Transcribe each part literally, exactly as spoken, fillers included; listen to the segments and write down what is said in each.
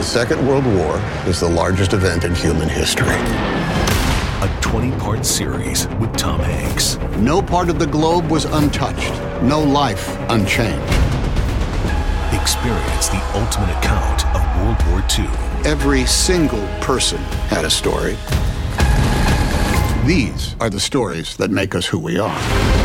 Second World War is the largest event in human history. A twenty-part series with Tom Hanks. No part of the globe was untouched. No life unchanged. Experience the ultimate account of World War Two. Every single person had a story. These are the stories that make us who we are.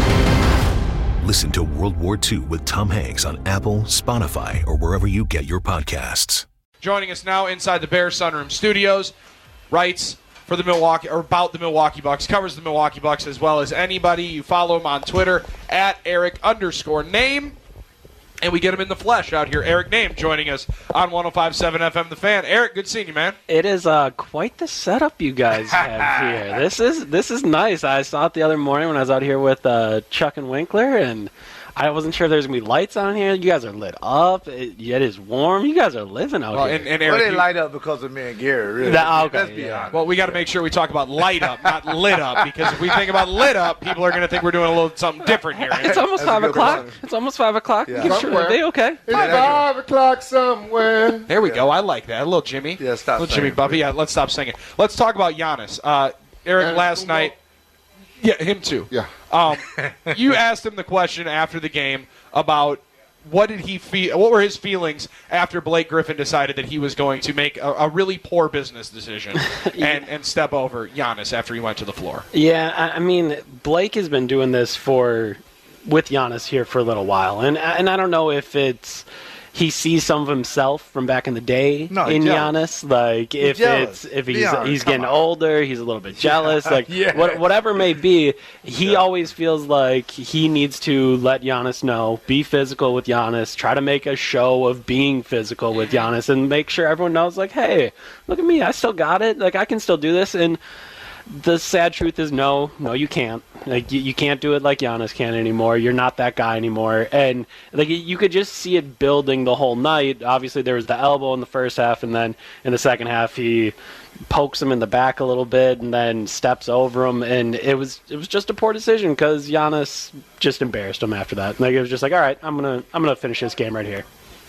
Listen to World War Two with Tom Hanks on Apple, Spotify, or wherever you get your podcasts. Joining us now inside the Bears Sunroom Studios, writes for the Milwaukee or about the Milwaukee Bucks, covers the Milwaukee Bucks as well as anybody. You follow him on Twitter at Eric underscore name. And we get him in the flesh out here. Eric Name joining us on one oh five point seven F M The Fan. Eric, good seeing you, man. It is uh, quite the setup you guys have here. This is this is nice. I saw it the other morning when I was out here with uh, Chuck and Winkler, and I wasn't sure if there's going to be lights on here. You guys are lit up. It, it is warm. You guys are living out well, here. And, and Eric, well, they you, light up because of me and Gary, really. That, okay, Let's be yeah. honest. Well, we got to make sure we talk about light up, not lit up, because if we think about lit up, people are going to think we're doing a little something different here. It's almost That's a five good o'clock. question. It's almost five o'clock. Yeah. You sure are they okay? It's five o'clock somewhere. There we go. I like that. A little Jimmy. Yeah, stop A little Jimmy singing, Buffy. please. Yeah, let's stop singing. Let's talk about Giannis. Uh, Eric, And last Kumo. night. Yeah, him too. Yeah. Um, you asked him the question after the game about what did he feel? What were his feelings after Blake Griffin decided that he was going to make a, a really poor business decision and, and step over Giannis after he went to the floor? Yeah, I, I mean, Blake has been doing this for with Giannis here for a little while, and and I don't know if it's he sees some of himself from back in the day No, he's in jealous. Giannis. Like if jealous. it's if he's Be honest, he's come getting on. older, he's a little bit jealous. Like Yeah. what, whatever it may be, he always feels like he needs to let Giannis know, be physical with Giannis, try to make a show of being physical with Giannis, and make sure everyone knows, like, hey, look at me, I still got it. Like I can still do this. And the sad truth is no, no, you can't. Like you, you can't do it like Giannis can anymore. You're not that guy anymore. And like you could just see it building the whole night. Obviously, there was the elbow in the first half, and then in the second half, he pokes him in the back a little bit, and then steps over him. And it was it was just a poor decision because Giannis just embarrassed him after that. Like it was just like, all right, I'm gonna I'm gonna finish this game right here.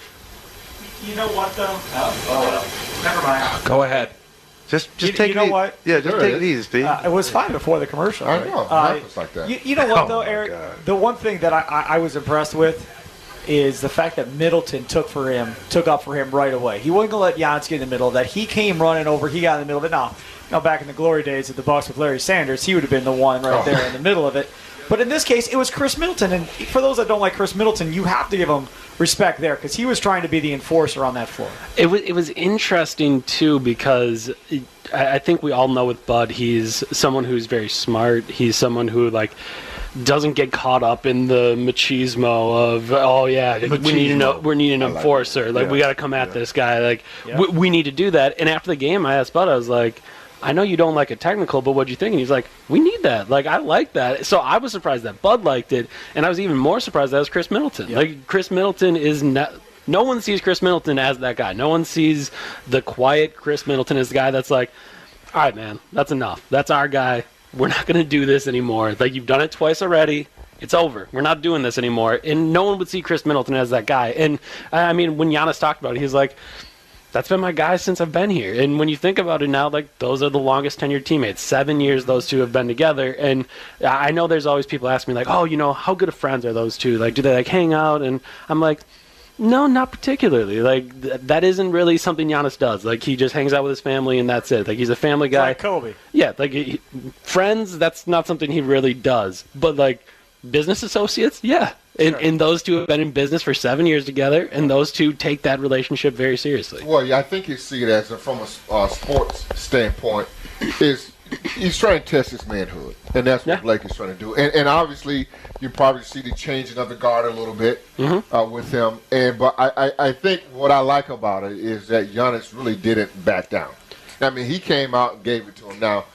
You know what, though? Oh, oh, never mind. Go ahead. Just, just You- take you know it easy. what? Yeah, just Sure take it it is. easy, Steve. Uh, it was fine before the commercial. I right? know. Uh, Happens like that. You, you know what, Oh, though, my Eric? God. The one thing that I, I, I was impressed with is the fact that Middleton took for him, took up for him right away. He wasn't going to let Giannis get in the middle of that. He came running over. He got in the middle of it. Now, now back in the glory days of the Bucks with Larry Sanders, he would have been the one right Oh. there in the middle of it. But in this case, it was Chris Middleton. And for those that don't like Chris Middleton, you have to give him respect there because he was trying to be the enforcer on that floor. It was it was interesting too because it, I I think we all know with Bud, he's someone who's very smart. He's someone who like doesn't get caught up in the machismo of oh yeah we need to know we need an like enforcer like, Yeah. we got to come at Yeah. this guy like Yeah. we, we need to do that. And after the game, I asked Bud, I was like, I know you don't like a technical, but what'd you think? And he's like, we need that. Like, I like that. So I was surprised that Bud liked it, and I was even more surprised that it was Chris Middleton. Like, Chris Middleton is not... No one sees Chris Middleton as that guy. No one sees the quiet Chris Middleton as the guy that's like, all right, man, that's enough. That's our guy. We're not going to do this anymore. Like, you've done it twice already. It's over. We're not doing this anymore. And no one would see Chris Middleton as that guy. And, I mean, when Giannis talked about it, he's like... That's been my guy since I've been here. And when you think about it now, like, those are the longest tenured teammates. Seven years those two have been together. And I know there's always people asking me, like, oh, you know, how good of friends are those two? Like, do they, like, hang out? And I'm like, no, not particularly. Like, th- that isn't really something Giannis does. Like, he just hangs out with his family, and that's it. Like, he's a family guy. Like Kobe. Yeah, like, he, friends, that's not something he really does. But, like, business associates, yeah. And, and those two have been in business for seven years together, and those two take that relationship very seriously. Well, yeah, I think you see it as a, from a uh, sports standpoint, is he's trying to test his manhood, and that's what Yeah. Blake is trying to do. And, and obviously, you probably see the changing of the guard a little bit Mm-hmm. uh, with him. And but I, I, I think what I like about it is that Giannis really didn't back down. I mean, he came out and gave it to him. Now,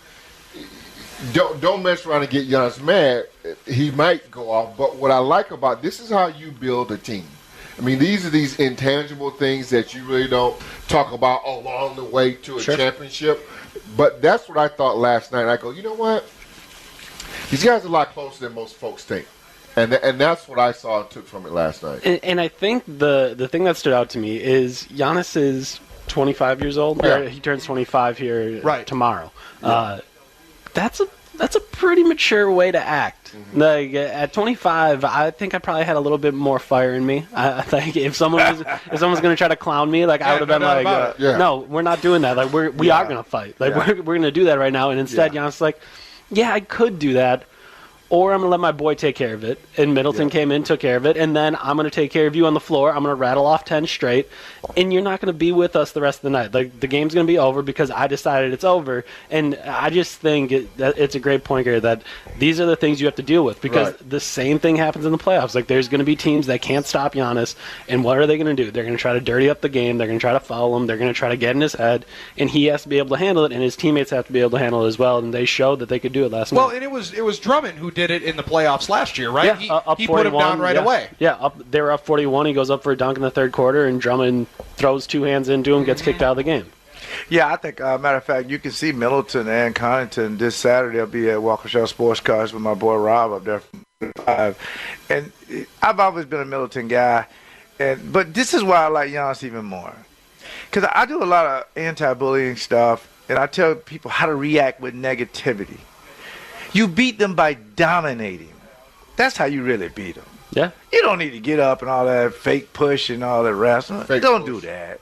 don't don't mess around and get Giannis mad. He might go off. But what I like about this is how you build a team. I mean, these are these intangible things that you really don't talk about along the way to a Sure. championship. But that's what I thought last night. I go, you know what? These guys are a lot closer than most folks think. And th- and that's what I saw and took from it last night. And, and I think the the thing that stood out to me is Giannis is twenty-five years old. Yeah. Or he turns twenty-five here Right. tomorrow. Uh, that's a that's a pretty mature way to act. Mm-hmm. Like at twenty-five, I think I probably had a little bit more fire in me. I, I think if someone was if someone's gonna try to clown me, like I Yeah, would have no been doubt like, about uh, it. Yeah. no, we're not doing that. Like we're we Yeah. are gonna fight. Like Yeah. we're we're gonna do that right now. And instead, Yeah. Jan's like, yeah, I could do that. Or I'm going to let my boy take care of it. And Middleton Yeah. came in, took care of it. And then I'm going to take care of you on the floor. I'm going to rattle off ten straight. And you're not going to be with us the rest of the night. Like, the game's going to be over because I decided it's over. And I just think it, that it's a great point here that these are the things you have to deal with. Because Right. the same thing happens in the playoffs. Like, there's going to be teams that can't stop Giannis. And what are they going to do? They're going to try to dirty up the game. They're going to try to foul him. They're going to try to get in his head. And he has to be able to handle it. And his teammates have to be able to handle it as well. And they showed that they could do it last Well, night. and it was it was Drummond who did it in the playoffs last year, right? Yeah, he uh, up he put him down right yeah. away. Yeah, up, they were up forty-one. He goes up for a dunk in the third quarter, and Drummond throws two hands into him, gets kicked out of the game. Yeah, I think, uh, matter of fact, you can see Middleton and Connaughton this Saturday. I'll be at Walker Shell Sports Cars with my boy Rob up there. Five. And I've always been a Middleton guy, and but this is why I like Giannis even more. Because I do a lot of anti-bullying stuff, and I tell people how to react with negativity. You beat them by dominating. That's how you really beat them. Yeah. You don't need to get up and all that fake push and all that rest. Fake Don't push. do that.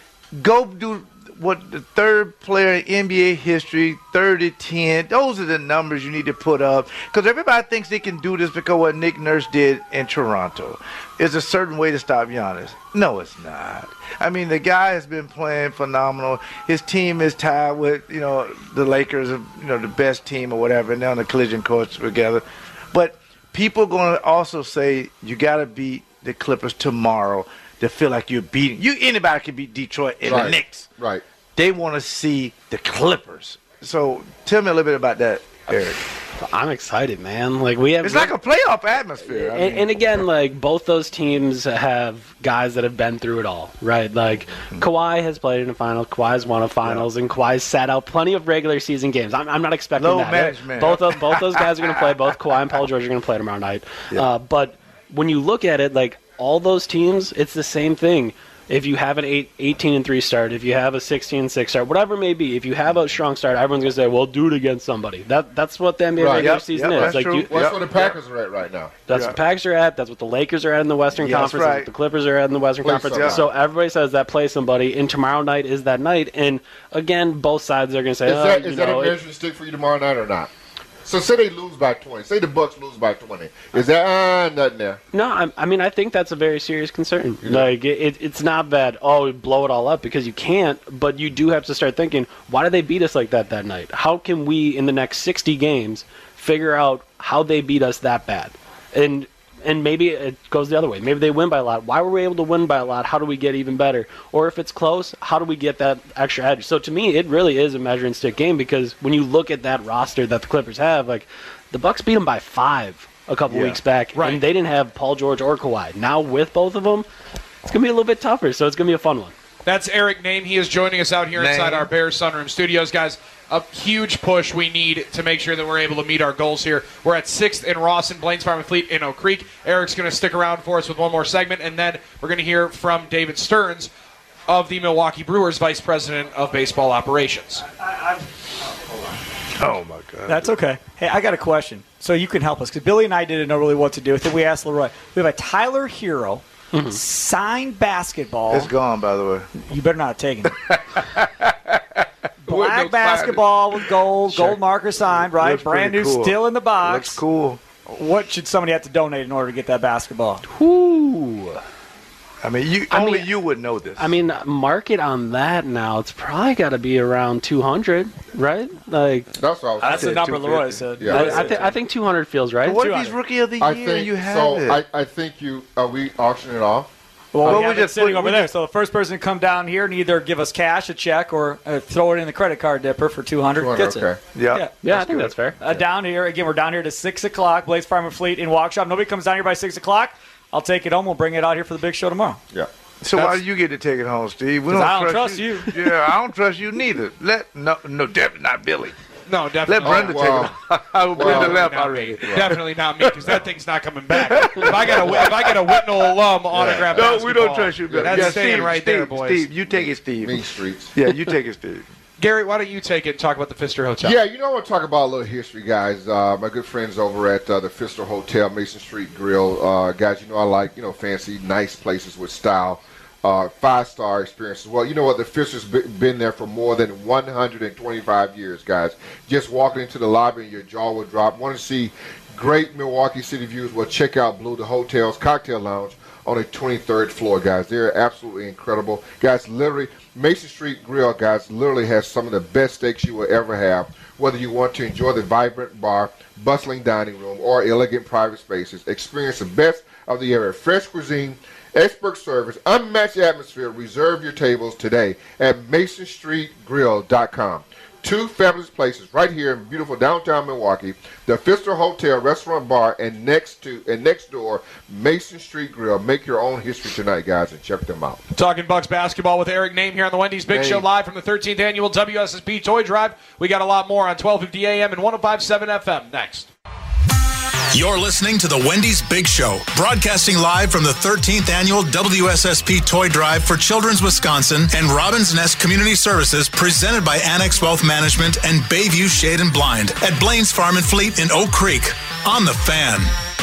Go do what the third player in N B A history, thirty ten. Those are the numbers you need to put up. Because everybody thinks they can do this because what Nick Nurse did in Toronto is a certain way to stop Giannis. No, it's not. I mean, the guy has been playing phenomenal. His team is tied with, you know, the Lakers, you know, the best team or whatever, and they're on the collision course together. But people are going to also say you got to beat the Clippers tomorrow to feel like you're beating. You anybody can beat Detroit and Right. the Knicks. Right. They want to see the Clippers. So tell me a little bit about that, Eric. I'm excited, man. Like we have. It's like a playoff atmosphere. I and, mean, and again, like both those teams have guys that have been through it all, right? Like Kawhi has played in a final, Kawhi's won a finals, and Kawhi's sat out plenty of regular season games. I'm, I'm not expecting Low that. management. Both of, both those guys are going to play. Both Kawhi and Paul George are going to play tomorrow night. Uh, but when you look at it, like all those teams, it's the same thing. If you have an eight, eighteen and three start, if you have a sixteen and six start, whatever it may be, if you have a strong start, everyone's going to say, well, do it against somebody. That That's what the N B A Right. regular Yep, season yep, is. that's Like true. you, Well, that's Yep, where the Packers are at right now. that's Yeah. what the Packers are at. That's what the Lakers are at in the Western Yeah, that's Conference. That's right. what the Clippers are at in the Western Play Conference. somebody. So everybody says that play somebody, and tomorrow night is that night. And again, both sides are going to say, Is oh, that, you is that know, a it- measuring stick for you tomorrow night or not? So say they lose by twenty. Say the Bucks lose by twenty. Is that uh, nothing there? no, I, I mean, I think that's a very serious concern. Like, it, it, it's not bad. Oh, blow it all up because you can't. But you do have to start thinking, why did they beat us like that that night? How can we, in the next sixty games, figure out how they beat us that bad? And and maybe it goes the other way. Maybe they win by a lot. Why were we able to win by a lot? How do we get even better? Or if it's close, how do we get that extra edge? So to me, it really is a measuring stick game because when you look at that roster that the Clippers have, like the Bucks beat them by five a couple Yeah. weeks back, Right. and they didn't have Paul George or Kawhi. Now with both of them, it's gonna be a little bit tougher. So it's gonna be a fun one. That's Eric Name. He is joining us out here Name. inside our Bears Sunroom Studios. Guys, a huge push we need to make sure that we're able to meet our goals here. We're at sixth in Rawson, Blaines Farm and Fleet in Oak Creek. Eric's going to stick around for us with one more segment, and then we're going to hear from David Stearns of the Milwaukee Brewers, Vice President of Baseball Operations. oh, my God. That's okay. Hey, I got a question. So you can help us because Billy and I didn't know really what to do with it. We asked Leroy. We have a Tyler Hero signed basketball. It's gone, by the way. You better not have taken it. Wouldn't Black have basketball with gold, Sure. gold marker signed, right? Looks Brand new, pretty cool. still in the box. Looks cool. What should somebody have to donate in order to get that basketball? Whoo! I mean, you I only mean- you would know this. I mean, market on that now, it's probably got to be around two hundred, right? Like, That's what I was That's the saying. number two Leroy fifty. said. Yeah. I, I, th- I think two hundred feels right. what if two he's hundred. rookie of the year I and think you have so. it? I, I think you are we auctioning it off? Well, Well, we we have it just sitting put- over we there. just- So the first person to come down here and either give us cash, a check, or uh, throw it in the credit card dipper for two hundred. two hundred, Gets okay. it. yeah. Yeah. Yeah, I think that's fair. Uh, down here again. We're down here to six o'clock. Blaze Farm and Fleet in Waukesha. Nobody comes down here by six o'clock. I'll take it home. We'll bring it out here for the big show tomorrow. Yeah. So why That's- do you get to take it home, Steve? We 'Cause I don't trust yeah, I don't trust you neither. Let no, no, definitely not Billy. No, definitely. Let Brenda Oh, well, take it. I will well, Brenda left not already. me. Definitely not me, because that thing's not coming back. if I got a if I get a Whitnell alum autograph, No, basketball, we don't trust you, Bill. That's yeah, staying Steve, right Steve, there, boys. Steve, you take it, Steve. Mean streets. Yeah, you take it, Steve. Gary, why don't you take it and talk about the Pfister Hotel? Yeah, you know, I want to talk about a little history, guys. Uh, my good friends over at uh, the Pfister Hotel, Mason Street Grill. Uh, guys, you know, I like, you know, fancy, nice places with style. Uh, five-star experiences. Well, you know what? The Pfister's been there for more than one hundred twenty-five years, guys. Just walking into the lobby and your jaw will drop. Want to see great Milwaukee City views? Well, check out Blue, the hotel's cocktail lounge on the twenty-third floor, guys. They're absolutely incredible. Guys, literally, Mason Street Grill, guys, literally has some of the best steaks you will ever have. Whether you want to enjoy the vibrant bar, bustling dining room, or elegant private spaces, experience the best of the area. Fresh cuisine, expert service, unmatched atmosphere. Reserve your tables today at mason street grill dot com. Two fabulous places right here in beautiful downtown Milwaukee, the Pfister Hotel Restaurant Bar, and next to and next door, Mason Street Grill. Make your own history tonight, guys, and check them out. Talking Bucks basketball with Eric Name here on the Wendy's Big Name. Show, live from the thirteenth Annual W S S P Toy Drive. We got a lot more on twelve fifty A M and one oh five point seven F M next. You're listening to the Wendy's Big Show, broadcasting live from the thirteenth Annual W S S P Toy Drive for Children's Wisconsin and Robin's Nest Community Services, presented by Annex Wealth Management and Bayview Shade and Blind at Blaine's Farm and Fleet in Oak Creek. On the Fan.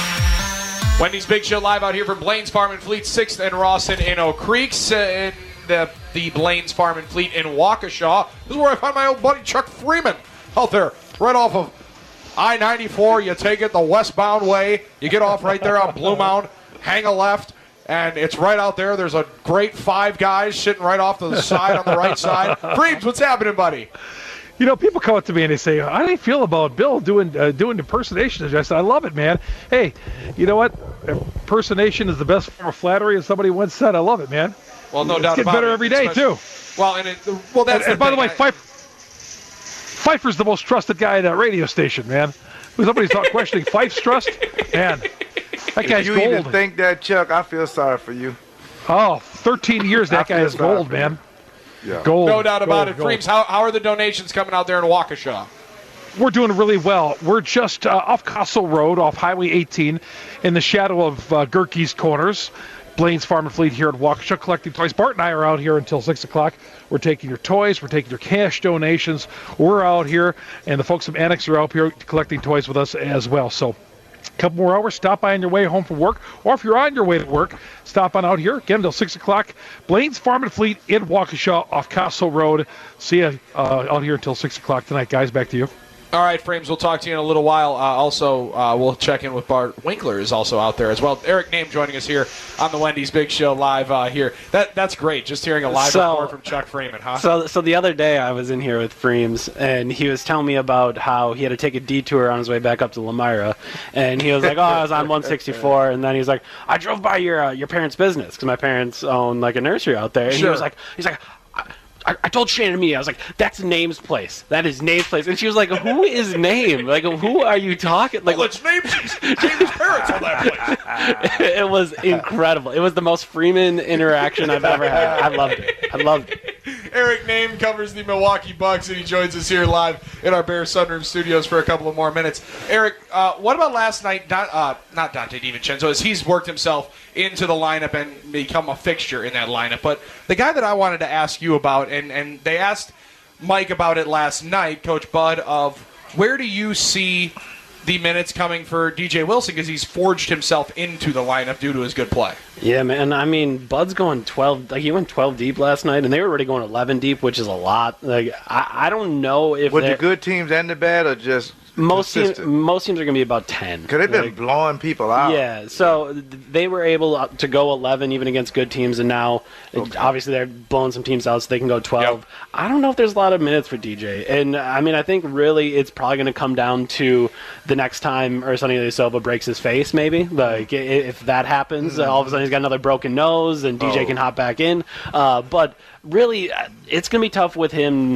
Wendy's Big Show live out here from Blaine's Farm and Fleet, sixth and Rawson in Oak Creeks, uh, in the, the Blaine's Farm and Fleet in Waukesha. This is where I find my old buddy Chuck Freeman out there, right off of I ninety-four. You take it the westbound way. You get off right there on Blue Mound, hang a left, and it's right out there. There's a great five guys sitting right off to the side on the right side. Freems, what's happening, buddy? You know, people come up to me and they say, "How do you feel about Bill doing uh, doing impersonations?" I said, "I love it, man. Hey, you know what? Impersonation is the best form of flattery." And somebody once said, "I love it, man." Well, no it's doubt getting about better it. every day Especially, too. Well, and it, well, that's and, and the by the thing. way, Pfeiffer, Pfeiffer's the most trusted guy at that radio station, man. When somebody's not questioning Fife's trust, man, that guy's If you gold. even think that, Chuck, I feel sorry for you. Oh, thirteen years, that guy feel is sorry gold, for man. Yeah. Gold. No doubt about gold, it. gold. Freems, how, how are the donations coming out there in Waukesha? We're doing really well. We're just uh, off Castle Road, off Highway eighteen, in the shadow of uh, Gerke's Corners. Blaine's Farm and Fleet here at Waukesha collecting toys. Bart and I are out here until six o'clock. We're taking your toys. We're taking your cash donations. We're out here, and the folks from Annex are out here collecting toys with us as well. So a couple more hours, stop by on your way home from work, or if you're on your way to work, stop on out here, again, until six o'clock. Blaine's Farm and Fleet in Waukesha off Castle Road. See you uh, out here until six o'clock tonight, guys. Back to you. All right, Frames, we'll talk to you in a little while. Uh, also, uh, we'll check in with Bart Winkler is also out there as well. Eric Name joining us here on the Wendy's Big Show live uh, here. That That's great, just hearing a live So- report from Chuck Freeman, huh? So, so the other day I was in here with Freems, and he was telling me about how he had to take a detour on his way back up to Lamira, and he was like, "Oh, I was on one sixty-four," and then he's like, "I drove by your uh, your parents' business because my parents own like a nursery out there," and he Sure. was like, "He's like." I, I told Shannon and me, I was like, that's Name's place. That is Name's place. And she was like, who is Name? Like, who are you talking? Like, well, it's Name's, Name's parents on that place. It was incredible. It was the most Freeman interaction I've ever had. I loved it. I loved it. Eric Name covers the Milwaukee Bucks, and he joins us here live in our Bear Sunroom studios for a couple of more minutes. Eric, uh, what about last night? Not, uh, not Dante DiVincenzo, as he's worked himself into the lineup and become a fixture in that lineup. But the guy that I wanted to ask you about, and, and they asked Mike about it last night, Coach Bud, of where do you see the minutes coming for D J Wilson, because he's forged himself into the lineup due to his good play. Yeah, man. I mean, Bud's going twelve. Like, he went twelve deep last night, and they were already going eleven deep, which is a lot. Like, I, I don't know if With the they're- good teams and the bad, or just most teams, consistent? most teams are going to be about ten. Because they've been Like, blowing people out. Yeah, so th- they were able to go eleven even against good teams, and now Okay. obviously they're blowing some teams out so they can go twelve. Yep. I don't know if there's a lot of minutes for D J, and I mean I think really it's probably going to come down to the next time Ersan Ilyasova breaks his face, maybe. Like i- if that happens, Mm-hmm. all of a sudden he's got another broken nose, and D J Oh. can hop back in. Uh, but really, uh, it's going to be tough with him not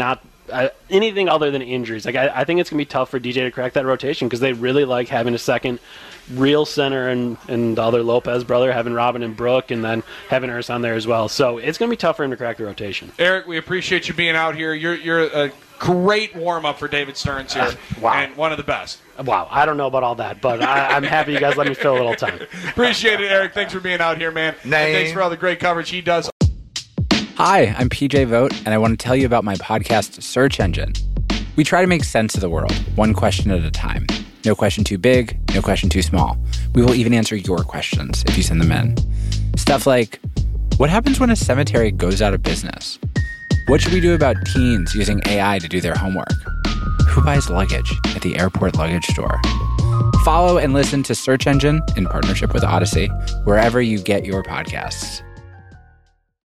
uh, anything other than injuries. Like I, I think it's going to be tough for D J to crack that rotation because they really like having a second real center and, and the other Lopez brother, having Robin and Brooke, and then having Urs on there as well. So it's going to be tough for him to crack the rotation. Eric, we appreciate you being out here. You're you're a great warm-up for David Stearns here, uh, wow. and one of the best. Wow, I don't know about all that, but I, I'm happy you guys let me fill a little time. Appreciate it, Eric. Thanks for being out here, man. And thanks for all the great coverage he does. Hi, I'm P J Vogt, and I want to tell you about my podcast, Search Engine. We try to make sense of the world, one question at a time. No question too big, no question too small. We will even answer your questions if you send them in. Stuff like, what happens when a cemetery goes out of business? What should we do about teens using A I to do their homework? Who buys luggage at the airport luggage store? Follow and listen to Search Engine in partnership with Odyssey, wherever you get your podcasts.